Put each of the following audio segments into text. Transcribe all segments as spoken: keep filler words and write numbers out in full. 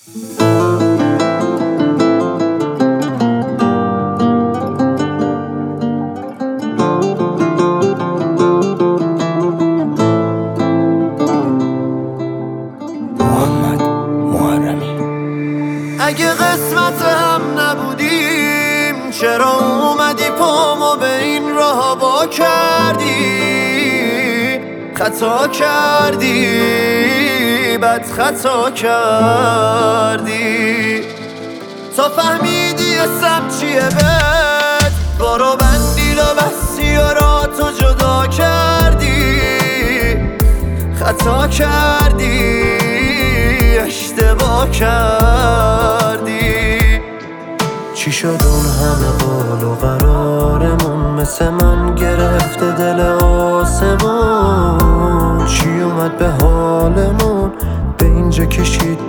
اگه قسمت هم نبودیم چرا اومدی پامو به این راه با کردی؟ خطا کردی، بد خطا کردی تا فهمیدی اسم چیه بد بارو بندی و بستی و را تو جدا کردی. خطا کردی، اشتباه کردی. چی شد اون همه قول و قرارمون مثل من گرفته دل آسمون؟ چی اومد به حالمون به اینجا کشید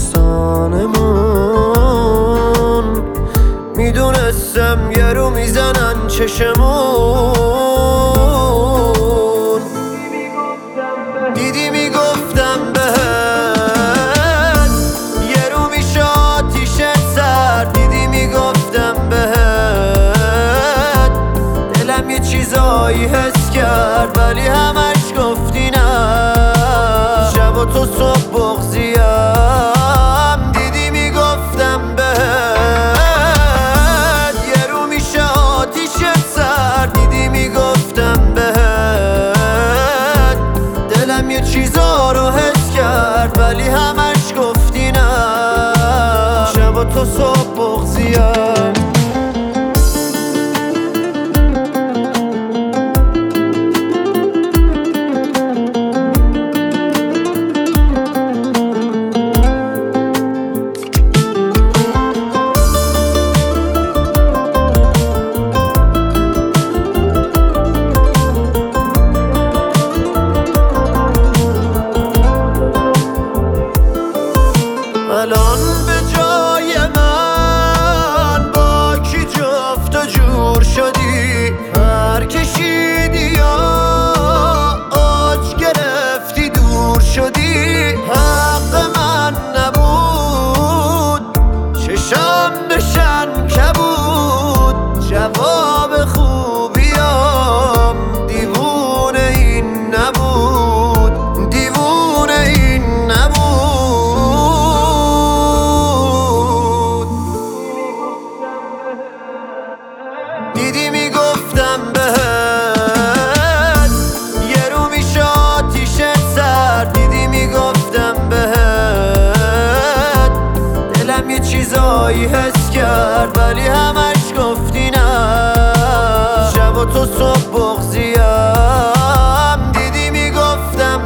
داستانمون؟ میدونستم یه رو میزنن چشمون. دیدی میگفتم بهت یه رو میشه آتیش سر. دیدی میگفتم بهت دلم یه چیزایی حس کرد ولی همش گفتی نه. شب و تو صبح بغضیم. دیدی میگفتم بهت یه رو میشه آتیش سر. دیدی میگفتم بهت دلم یه چیزا رو حس کرد ولی همش گفتی نه. شب و تو صبح بغضیم. الان به جای من با کی جفت و جور شدی؟ پر کشیدی یا آج گرفتی دور شدی؟ حق من نبود چشم بشن کبود. جواب خوبیام دیوونه این نبود. دیوونه این نبود. دیدی میگفتم بهت یه رو میشه آتیش سر. دیدی میگفتم بهت دلم یه چیزایی حس کرد ولی همش گفتی نه. شب و تو صبح بغضیم. دیدی میگفتم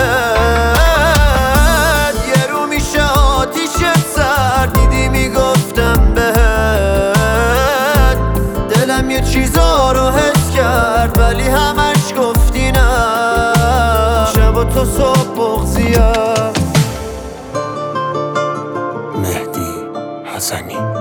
بهت یه رو میشه آتیش سر. دیدی میگفتم بهت دلم یه چیزا رو حس کرد ولی همش گفتی نه. شب و تو صبح بغضیم. مهدی حسنی.